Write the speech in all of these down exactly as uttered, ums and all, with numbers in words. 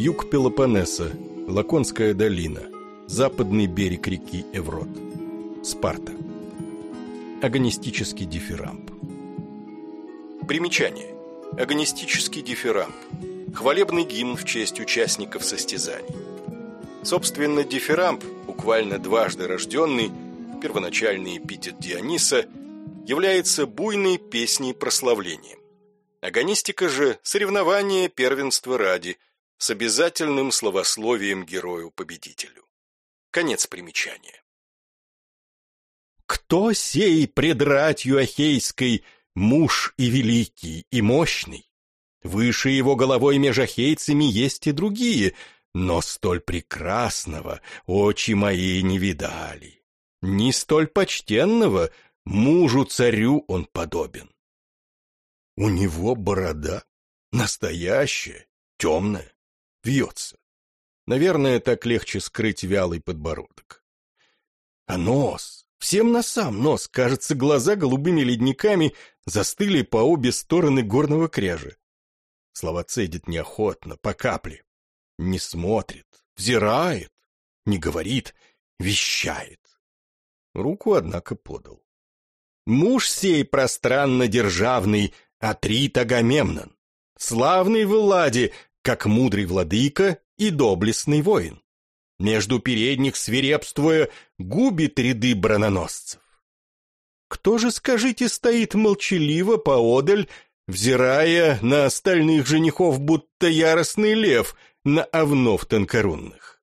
Юг Пелопоннеса, Лаконская долина, западный берег реки Еврот, Спарта. Агонистический дифирамб. Примечание. Агонистический дифирамб. Хвалебный гимн в честь участников состязаний. Собственно, дифирамб, буквально дважды рожденный, первоначальный эпитет Диониса, является буйной песней прославлением. Агонистика же – соревнование первенства ради, с обязательным словословием герою-победителю. Конец примечания. «Кто сей пред ратью ахейской муж и великий, и мощный? Выше его головой меж ахейцами есть и другие, но столь прекрасного очи мои не видали. Ни столь почтенного мужу-царю он подобен». У него борода настоящая, темная, вьется. Наверное, так легче скрыть вялый подбородок. А нос, всем носам нос, кажется, глаза голубыми ледниками застыли по обе стороны горного кряжа. Слова цедит неохотно, по капле. Не смотрит, взирает, не говорит, вещает. Руку, однако, подал. «Муж сей пространно-державный, Атрит Агамемнон, славный в Элладе, как мудрый владыка и доблестный воин. Между передних свирепствуя, губит ряды броненосцев. Кто же, скажите, стоит молчаливо поодаль, взирая на остальных женихов, будто яростный лев на овнов тонкорунных?»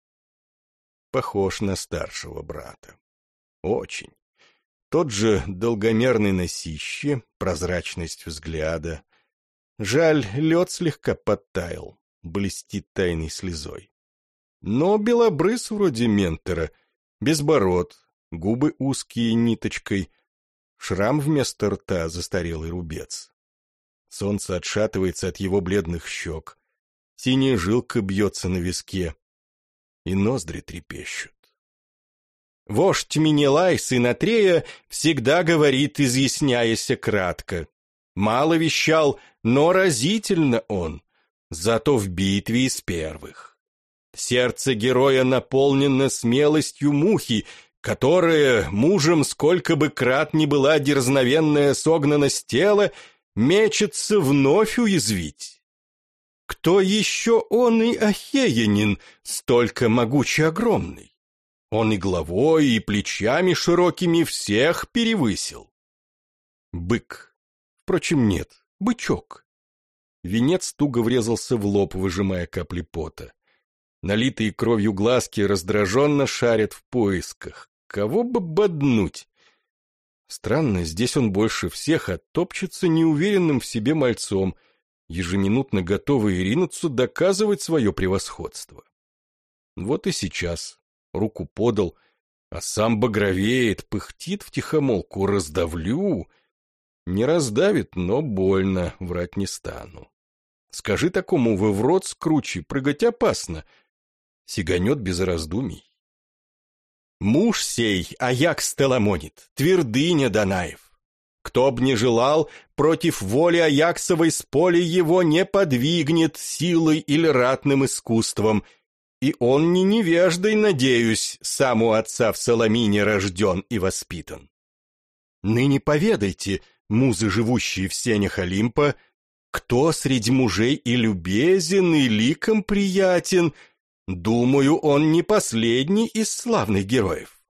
Похож на старшего брата. Очень. Тот же долгомерный носище, прозрачность взгляда. Жаль, лед слегка подтаял, блестит тайной слезой. Но белобрыс вроде ментора, безбород, губы узкие ниточкой, шрам вместо рта, застарелый рубец. Солнце отшатывается от его бледных щек, синяя жилка бьется на виске, и ноздри трепещут. Вождь Менелай, сын Атрея, всегда говорит, изъясняяся кратко. Мало вещал, но разительно он, зато в битве из первых. Сердце героя наполнено смелостью мухи, которая, мужем сколько бы крат ни была дерзновенная согнанность тела, мечется вновь уязвить. Кто еще он и ахеянин, столько могучий огромный? Он и головой, и плечами широкими всех перевысил. Бык. Впрочем, нет, бычок. Венец туго врезался в лоб, выжимая капли пота. Налитые кровью глазки раздраженно шарят в поисках. Кого бы боднуть? Странно, здесь он больше всех оттопчется неуверенным в себе мальцом, ежеминутно готовый ринуться доказывать свое превосходство. Вот и сейчас. Руку подал, а сам багровеет, пыхтит втихомолку: раздавлю. Не раздавит, но больно, врать не стану. Скажи такому вы в рот скручи, прыгать опасно. Сиганет без раздумий. Муж сей, Аякс Теламонит, твердыня Данаев. Кто б не желал, против воли Аяксовой с поля его не подвигнет силой или ратным искусством. И он не невеждой, надеюсь, сам у отца в Саламине рожден и воспитан. Ныне поведайте, музы, живущие в сенях Олимпа, кто среди мужей и любезен, и ликом приятен. Думаю, он не последний из славных героев.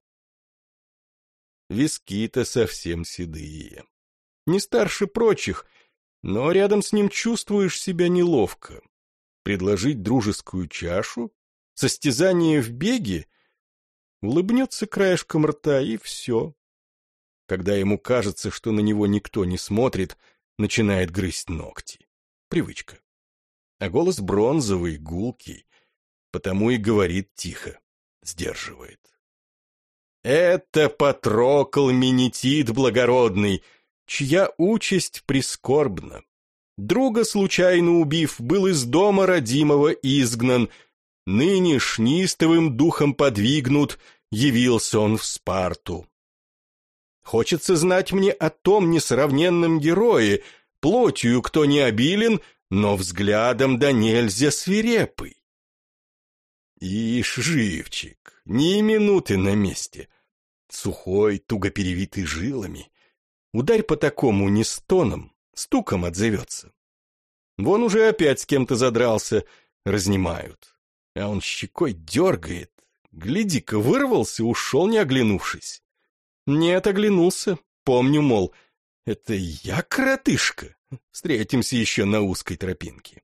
Виски-то совсем седые. Не старше прочих, но рядом с ним чувствуешь себя неловко. Предложить дружескую чашу? Состязание в беге? Улыбнется краешком рта, и все. Когда ему кажется, что на него никто не смотрит, начинает грызть ногти. Привычка. А голос бронзовый, гулкий, потому и говорит тихо, сдерживает. Это Патрокл Менетит благородный, чья участь прискорбна. Друга случайно убив, был из дома родимого изгнан. Ныне шнистовым духом подвигнут, явился он в Спарту. Хочется знать мне о том несравненном герое, плотью кто не обилен, но взглядом да нельзя свирепый. Ишь, живчик, ни минуты на месте. Сухой, туго перевитый жилами. Ударь по такому не стоном, стуком отзовется. Вон уже опять с кем-то задрался, разнимают. А он щекой дергает. Гляди-ка, вырвался, ушел, не оглянувшись. Нет, оглянулся, помню, мол, это я, коротышка. Встретимся еще на узкой тропинке.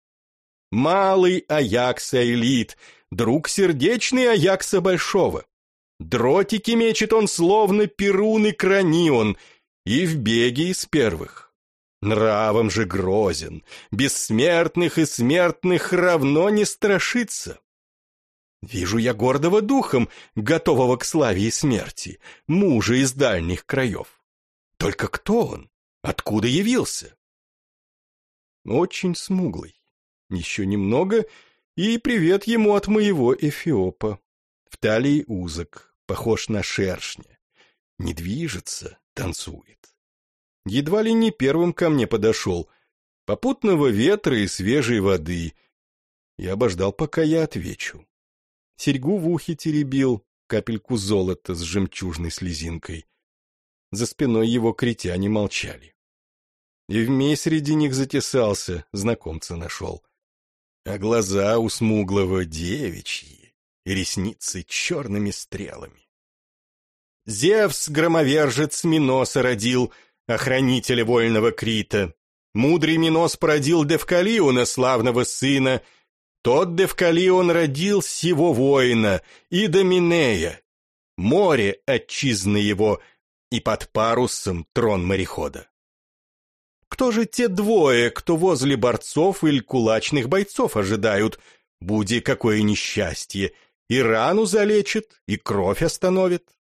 Малый Аякса Элит, друг сердечный Аякса Большого. Дротики мечет он, словно перун и кранион, и в беге из первых. Нравом же грозен, бессмертных и смертных равно не страшится. Вижу я гордого духом, готового к славе и смерти, мужа из дальних краев. Только кто он? Откуда явился? Очень смуглый. Еще немного, и привет ему от моего Эфиопа. В талии узок, похож на шершня. Не движется, танцует. Едва ли не первым ко мне подошел. Попутного ветра и свежей воды. Я обождал, пока я отвечу. Серьгу в ухе теребил, капельку золота с жемчужной слезинкой. За спиной его критяне молчали. И вмей среди них затесался, знакомца нашел. А глаза у смуглого девичьи, и ресницы черными стрелами. Зевс, громовержец, Миноса родил, охранителя вольного Крита. Мудрый Минос породил Девкалиона, славного сына. Тот Девкалион родил сего воина, Идоминея. Море — отчизна его, и под парусом трон морехода. Кто же те двое, кто возле борцов или кулачных бойцов ожидают? Буди какое несчастье, и рану залечит, и кровь остановит.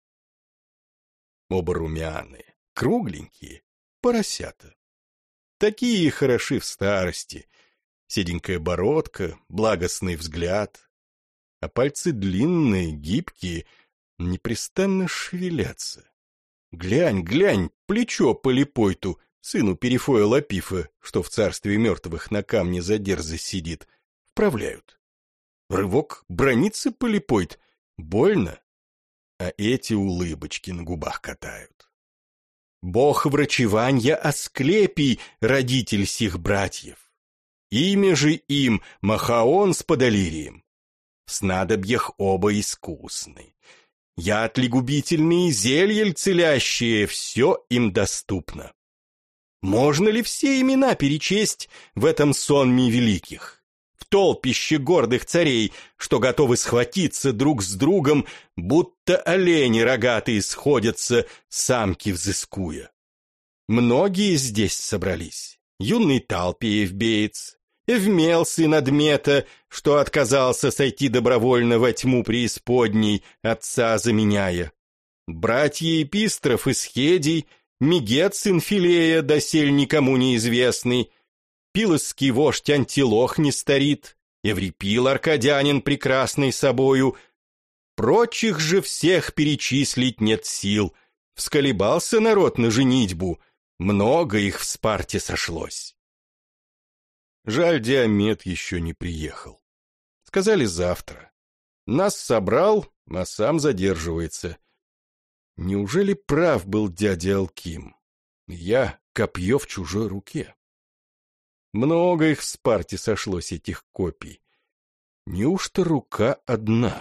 Оба румяные, кругленькие, поросята. Такие хороши в старости. Седенькая бородка, благостный взгляд. А пальцы длинные, гибкие, непрестанно шевелятся. Глянь, глянь, плечо Полипойту, сыну Перифоя Лапифа, что в царстве мертвых на камне за дерзость сидит, вправляют. Рывок, бранится Полипойт, больно, а эти улыбочки на губах катают. Бог врачеванья Асклепий, родитель сих братьев. Имя же им Махаон с Подолирием. В снадобьях оба искусны. Яд ли губительные, зелья ль целящие, все им доступно. Можно ли все имена перечесть в этом сонме великих? В толпище гордых царей, что готовы схватиться друг с другом, будто олени рогатые сходятся, самки взыскуя. Многие здесь собрались. Юный Талпий Эвбеец, Эвмел, сын Адмета, что отказался сойти добровольно во тьму преисподней, отца заменяя. Братья Эпистров из Хедий, Мегет, сын Филея, досель никому неизвестный, Пилосский вождь Антилох не старит, Еврипил аркадянин прекрасный собою. Прочих же всех перечислить нет сил. Всколебался народ на женитьбу, много их в Спарте сошлось. Жаль, Диамет еще не приехал. Сказали завтра. Нас собрал, а сам задерживается. Неужели прав был дядя Алким? Я — копье в чужой руке. Много их в Спарте сошлось, этих копий. Неужто рука одна?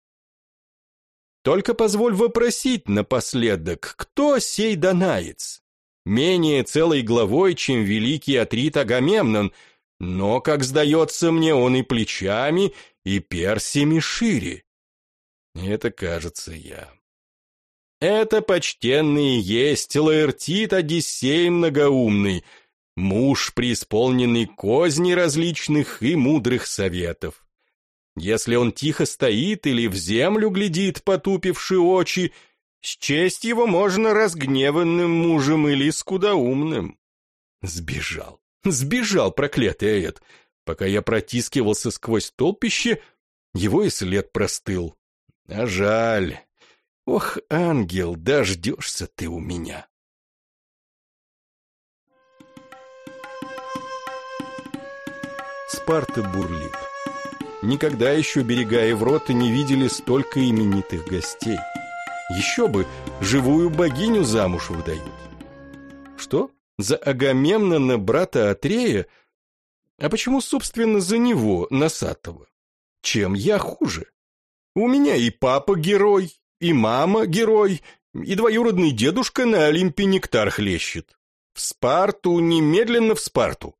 Только позволь вопросить напоследок, кто сей данаец? Менее целой главой, чем великий Атрит Агамемнон, но, как сдается мне, он и плечами, и персиями шире. Это, кажется, я. Это почтенный есть Лаэртит Одиссей многоумный, муж, преисполненный козней различных и мудрых советов. Если он тихо стоит или в землю глядит, потупивши очи, счесть его можно разгневанным мужем или скудоумным. Сбежал, сбежал проклятый Аэт. Пока я протискивался сквозь толпище, его и след простыл. А жаль. Ох, ангел, дождешься ты у меня. Спарта бурлит. Никогда еще берега Евроты не видели столько именитых гостей. Еще бы, живую богиню замуж выдают. Что? За Агамемнона, брата Атрея? А почему, собственно, за него, носатого? Чем я хуже? У меня и папа герой, и мама герой, и двоюродный дедушка на Олимпе нектар хлещет. В Спарту, немедленно в Спарту.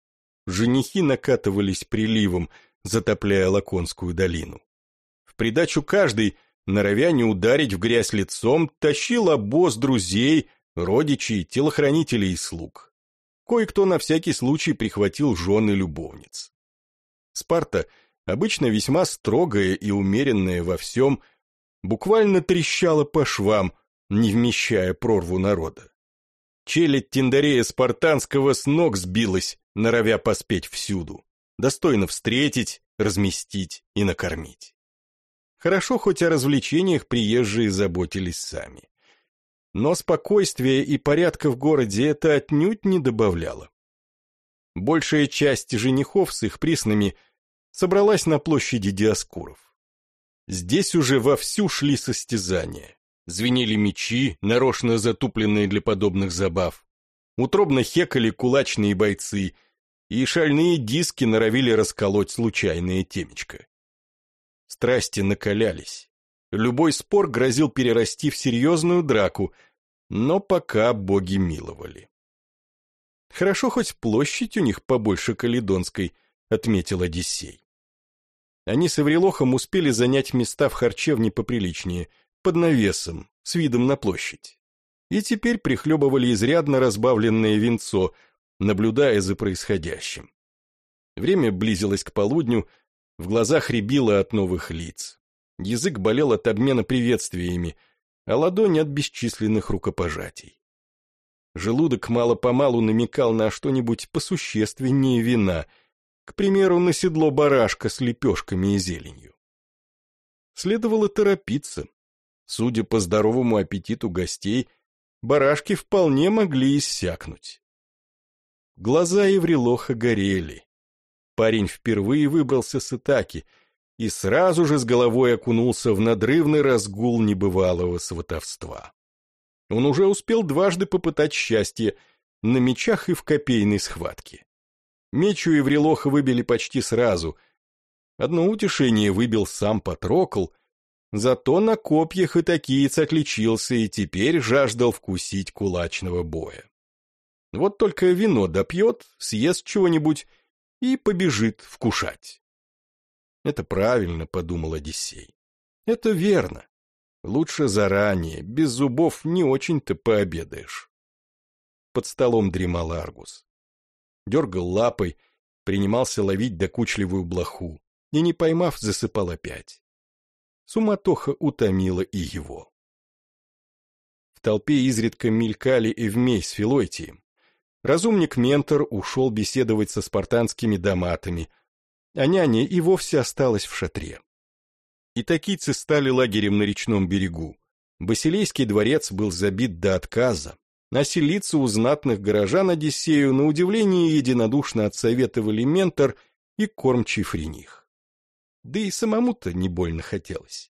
Женихи накатывались приливом, затопляя Лаконскую долину. В придачу каждый, норовя не ударить в грязь лицом, тащил обоз друзей, родичей, телохранителей и слуг. Кое-кто на всякий случай прихватил жен и любовниц. Спарта, обычно весьма строгая и умеренная во всем, буквально трещала по швам, не вмещая прорву народа. Челядь Тиндарея Спартанского с ног сбилась, норовя поспеть всюду, достойно встретить, разместить и накормить. Хорошо, хоть о развлечениях приезжие заботились сами. Но спокойствия и порядка в городе это отнюдь не добавляло. Большая часть женихов с их приснами собралась на площади Диоскуров. Здесь уже вовсю шли состязания. Звенели мечи, нарочно затупленные для подобных забав. Утробно хекали кулачные бойцы, и шальные диски норовили расколоть случайное темечко. Страсти накалялись. Любой спор грозил перерасти в серьезную драку, но пока боги миловали. Хорошо, хоть площадь у них побольше Каледонской, отметил Одиссей. Они с Эврилохом успели занять места в харчевне поприличнее, под навесом, с видом на площадь. И теперь прихлебывали изрядно разбавленное винцо, наблюдая за происходящим. Время близилось к полудню, в глазах рябило от новых лиц. Язык болел от обмена приветствиями, а ладонь от бесчисленных рукопожатий. Желудок мало-помалу намекал на что-нибудь посущественнее вина, к примеру, на седло барашка с лепешками и зеленью. Следовало торопиться. Судя по здоровому аппетиту гостей, барашки вполне могли иссякнуть. Глаза Еврилоха горели. Парень впервые выбрался с Итаки и сразу же с головой окунулся в надрывный разгул небывалого сватовства. Он уже успел дважды попытать счастье на мечах и в копейной схватке. Меч у Еврилоха выбили почти сразу. Одно утешение выбил сам Патрокл, зато на копьях итакиец отличился и теперь жаждал вкусить кулачного боя. Вот только вино допьет, съест чего-нибудь и побежит вкушать. Это правильно, подумал Одиссей. Это верно. Лучше заранее, без зубов не очень-то пообедаешь. Под столом дремал Аргус. Дергал лапой, принимался ловить докучливую блоху, и, не поймав, засыпал опять. Суматоха утомила и его. В толпе изредка мелькали Эвмей с Филойтием. Разумник-ментор ушел беседовать со спартанскими доматами, а няня и вовсе осталась в шатре. Итакийцы стали лагерем на речном берегу. Басилейский дворец был забит до отказа, а селиться у знатных горожан Одиссею на удивление единодушно отсоветовали ментор и кормчий Френих. Да и самому-то не больно хотелось.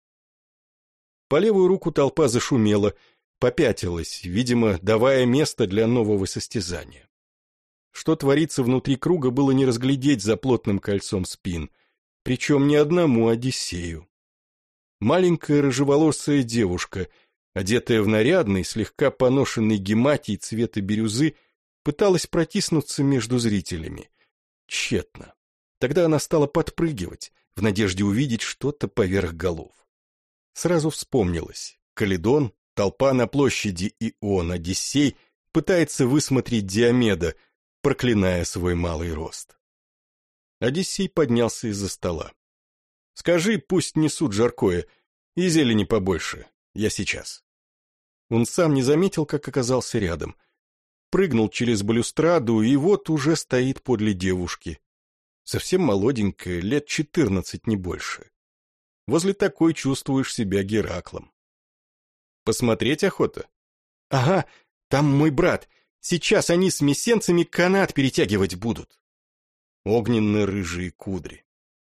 По левую руку толпа зашумела, попятилась, видимо, давая место для нового состязания. Что творится внутри круга, было не разглядеть за плотным кольцом спин, причем ни одному Одиссею. Маленькая рыжеволосая девушка, одетая в нарядный, слегка поношенный гематий цвета бирюзы, пыталась протиснуться между зрителями. Тщетно. Тогда она стала подпрыгивать, в надежде увидеть что-то поверх голов. Сразу вспомнилось. Каледон, толпа на площади, и он, Одиссей, пытается высмотреть Диомеда, проклиная свой малый рост. Одиссей поднялся из-за стола. «Скажи, пусть несут жаркое, и зелени побольше. Я сейчас». Он сам не заметил, как оказался рядом. Прыгнул через балюстраду, и вот уже стоит подле девушки. Совсем молоденькая, лет четырнадцать, не больше. Возле такой чувствуешь себя Гераклом. «Посмотреть охота?» «Ага, там мой брат. Сейчас они с мессенцами канат перетягивать будут». Огненно-рыжие кудри.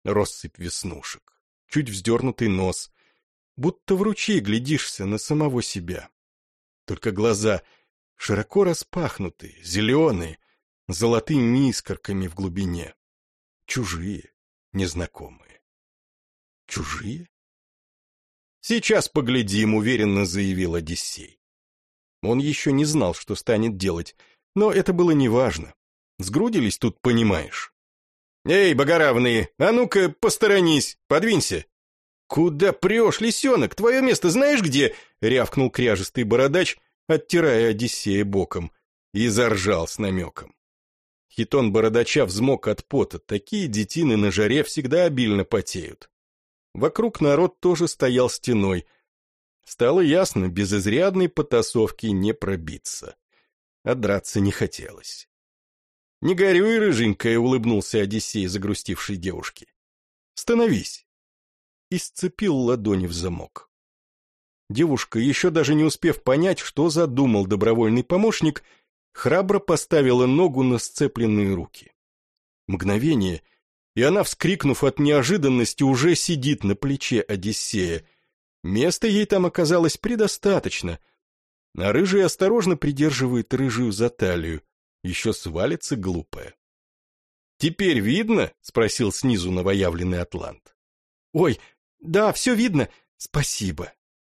россыпь веснушек, чуть вздернутый нос, будто в ручей глядишься на самого себя. Только глаза широко распахнутые, зеленые, золотыми искорками в глубине. Чужие, незнакомые. Чужие? «Сейчас поглядим», — уверенно заявил Одиссей. Он еще не знал, что станет делать, но это было неважно. Сгрудились тут, понимаешь. «Эй, богоравные, а ну-ка посторонись, подвинься!» «Куда прешь, лисенок? Твое место знаешь где?» — рявкнул кряжестый бородач, оттирая Одиссея боком, и заржал с намеком. Хитон бородача взмок от пота, такие детины на жаре всегда обильно потеют. Вокруг народ тоже стоял стеной. Стало ясно, без изрядной потасовки не пробиться. А драться не хотелось. «Не горюй, рыженькая», — улыбнулся Одиссей загрустившей девушке. «Становись!» И сцепил ладони в замок. Девушка, еще даже не успев понять, что задумал добровольный помощник, храбро поставила ногу на сцепленные руки. Мгновение, и она, вскрикнув от неожиданности, уже сидит на плече Одиссея. Места ей там оказалось предостаточно, а рыжий осторожно придерживает рыжую за талию, еще свалится глупая. «Теперь видно?» — спросил снизу новоявленный атлант. «Ой, да, все видно, спасибо».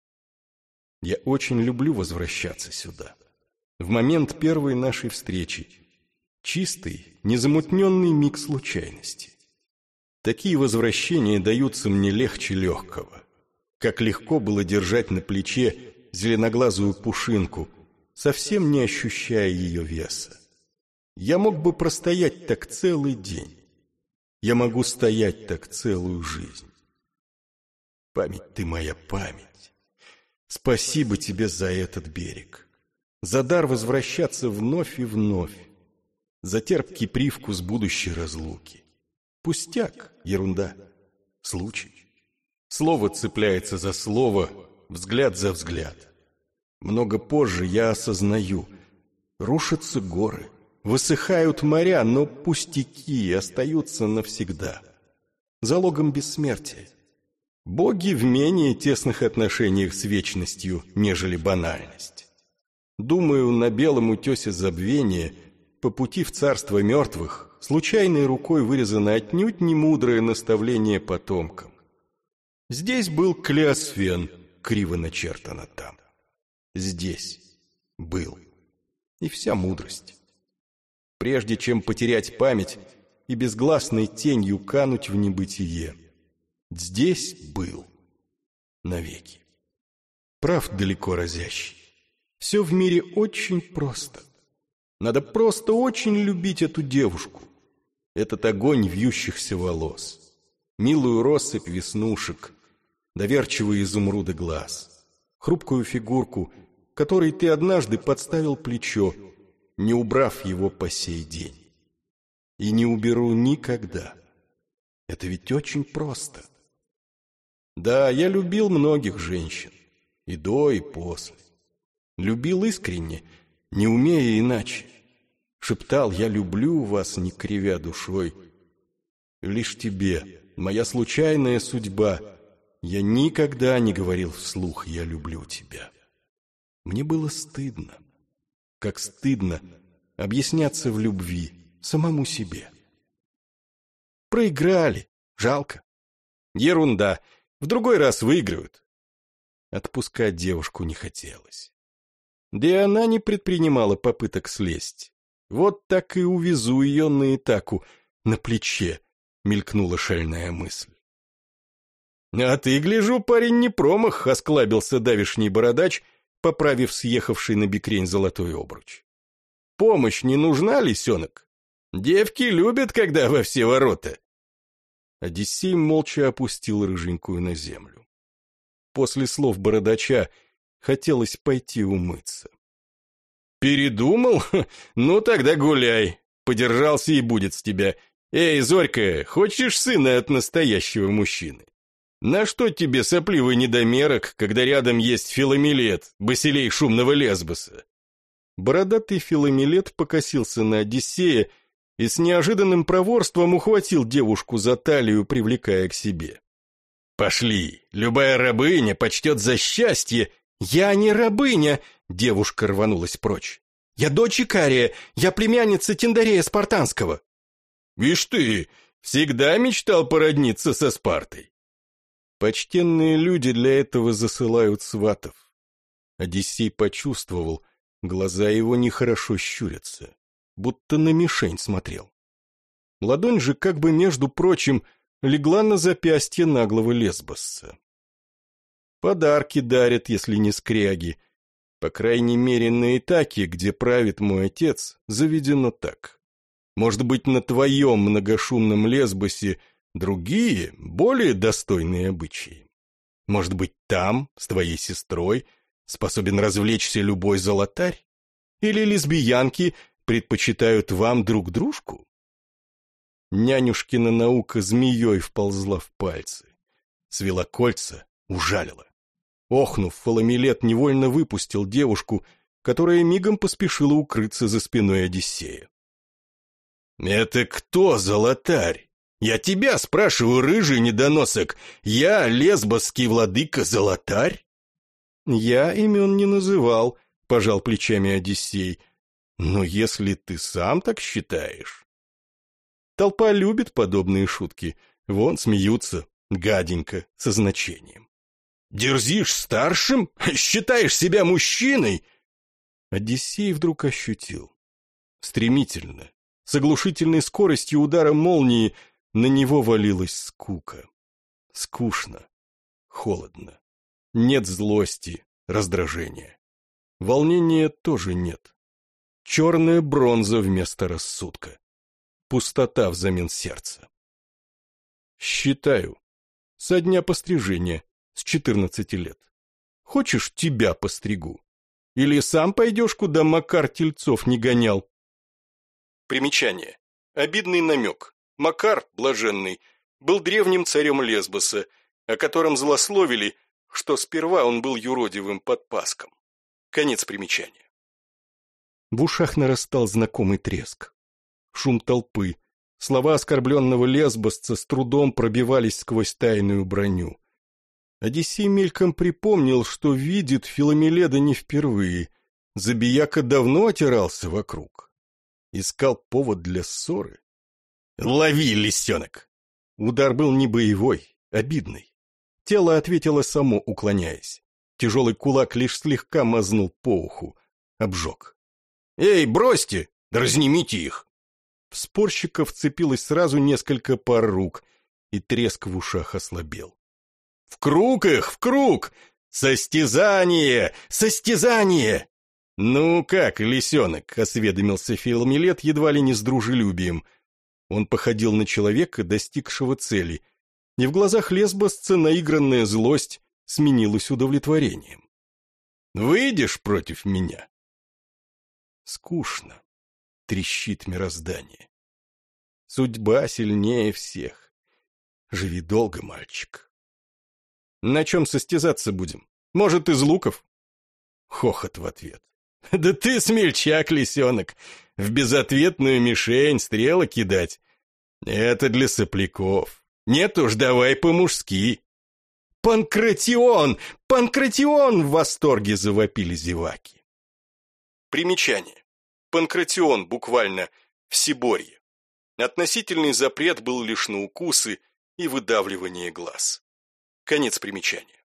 Я очень люблю возвращаться сюда. В момент первой нашей встречи. Чистый, незамутненный миг случайности. Такие возвращения даются мне легче легкого. Как легко было держать на плече зеленоглазую пушинку, совсем не ощущая ее веса. Я мог бы простоять так целый день. Я могу стоять так целую жизнь. Память ты моя, память. Спасибо тебе за этот берег. За дар возвращаться вновь и вновь. За терпкий привкус будущей разлуки. Пустяк, ерунда, случай. Слово цепляется за слово, взгляд за взгляд. Много позже я осознаю. Рушатся горы, высыхают моря, но пустяки остаются навсегда. Залогом бессмертия. Боги в менее тесных отношениях с вечностью, нежели банальность. Думаю, на белом утесе забвения, по пути в царство мертвых, случайной рукой вырезано отнюдь не мудрое наставление потомкам. Здесь был Клеосфен, криво начертано там. Здесь был. И вся мудрость. Прежде чем потерять память и безгласной тенью кануть в небытие, здесь был. Навеки. Прав далеко разящий. Все в мире очень просто. Надо просто очень любить эту девушку. Этот огонь вьющихся волос. Милую россыпь веснушек. Доверчивые изумруды глаз. Хрупкую фигурку, которой ты однажды подставил плечо, не убрав его по сей день. И не уберу никогда. Это ведь очень просто. Да, я любил многих женщин. И до, и после. Любил искренне, не умея иначе. Шептал: я люблю вас, не кривя душой. Лишь тебе, моя случайная судьба, я никогда не говорил вслух: я люблю тебя. Мне было стыдно. Как стыдно объясняться в любви самому себе. Проиграли. Жалко. Ерунда. В другой раз выиграют. Отпускать девушку не хотелось. Да и она не предпринимала попыток слезть. Вот так и увезу ее на Итаку, на плече, мелькнула шальная мысль. А ты, гляжу, парень, не промах, осклабился давишний бородач, поправив съехавший на бекрень золотой обруч. Помощь не нужна, лисенок? Девки любят, когда во все ворота. Одиссей молча опустил рыженькую на землю. После слов бородача хотелось пойти умыться. «Передумал? Ну тогда гуляй. Подержался и будет с тебя. Эй, Зорька, хочешь сына от настоящего мужчины? На что тебе сопливый недомерок, когда рядом есть Филомилет, басилей шумного Лесбоса?» Бородатый Филомилет покосился на Одиссея и с неожиданным проворством ухватил девушку за талию, привлекая к себе. «Пошли, любая рабыня почтет за счастье». «Я не рабыня!» — девушка рванулась прочь. «Я дочь Икария, я племянница Тиндарея Спартанского». «Вишь ты, всегда мечтал породниться со Спартой». Почтенные люди для этого засылают сватов. Одиссей почувствовал, глаза его нехорошо щурятся, будто на мишень смотрел. Ладонь же, как бы между прочим, легла на запястье наглого Лесбосса. Подарки дарят, если не скряги. По крайней мере, на Итаке, где правит мой отец, заведено так. Может быть, на твоем многошумном Лесбосе другие, более достойные обычаи. Может быть, там, с твоей сестрой, способен развлечься любой золотарь? Или лесбиянки предпочитают вам друг дружку? Нянюшкина наука змеей вползла в пальцы, свела кольца, ужалила. Охнув, Фоломилет невольно выпустил девушку, которая мигом поспешила укрыться за спиной Одиссея. «Это кто, золотарь? Я тебя спрашиваю, рыжий недоносок. Я лесбосский владыка золотарь?» «Я имен не называл», — пожал плечами Одиссей. «Но если ты сам так считаешь...» Толпа любит подобные шутки. Вон смеются, гаденько, со значением. «Дерзишь старшим? Считаешь себя мужчиной?» Одиссей вдруг ощутил. Стремительно, с оглушительной скоростью удара молнии, на него валилась скука. Скучно, холодно. Нет злости, раздражения. Волнения тоже нет. Черная бронза вместо рассудка. Пустота взамен сердца. Считаю. Со дня пострижения. С четырнадцати лет. Хочешь, тебя постригу? Или сам пойдешь, куда Макар тельцов не гонял?» Примечание. Обидный намек. Макар, блаженный, был древним царем Лесбоса, о котором злословили, что сперва он был юродивым подпаском. Конец примечания. В ушах нарастал знакомый треск. Шум толпы. Слова оскорбленного лесбосца с трудом пробивались сквозь тайную броню. Одиссей мельком припомнил, что видит Филомеледа не впервые. Забияка давно отирался вокруг. Искал повод для ссоры. «Лови, лисенок!» Удар был не боевой, обидный. Тело ответило само, уклоняясь. Тяжелый кулак лишь слегка мазнул по уху. Обжег. «Эй, бросьте! Да разнимите их!» В спорщика вцепилось сразу несколько пар рук, и треск в ушах ослабел. «В круг их, в круг! Состязание! Состязание!» «Ну как, лисенок?» — осведомился Филомелет едва ли не с дружелюбием. Он походил на человека, достигшего цели, и в глазах лесбосца наигранная злость сменилась удовлетворением. «Выйдешь против меня?» Скучно. Трещит мироздание. Судьба сильнее всех. Живи долго, мальчик. На чем состязаться будем? Может, из луков? Хохот в ответ. Да ты смельчак, лисенок. В безответную мишень стрелы кидать. Это для сопляков. Нет уж, давай по-мужски. Панкратион! Панкратион! В восторге завопили зеваки. Примечание. Панкратион, буквально всеборье. Относительный запрет был лишь на укусы и выдавливание глаз. Конец примечания.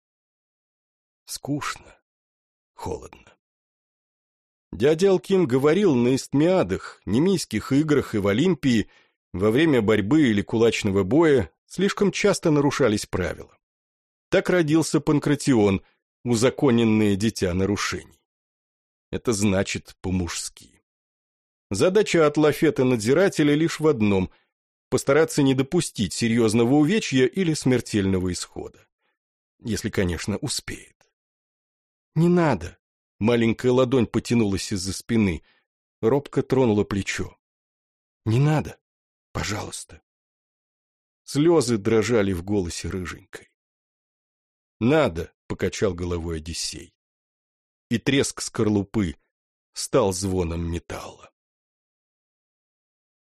Скучно, холодно. Дядя Алким говорил, на истмиадах, немийских играх и в Олимпии во время борьбы или кулачного боя слишком часто нарушались правила. Так родился Панкратион, узаконенное дитя нарушений. Это значит по-мужски. Задача атлафета-надзирателя лишь в одном – постараться не допустить серьезного увечья или смертельного исхода. Если, конечно, успеет. «Не надо!» – маленькая ладонь потянулась из-за спины, робко тронула плечо. «Не надо! Пожалуйста!» Слезы дрожали в голосе рыженькой. «Надо!» – покачал головой Одиссей. И треск скорлупы стал звоном металла.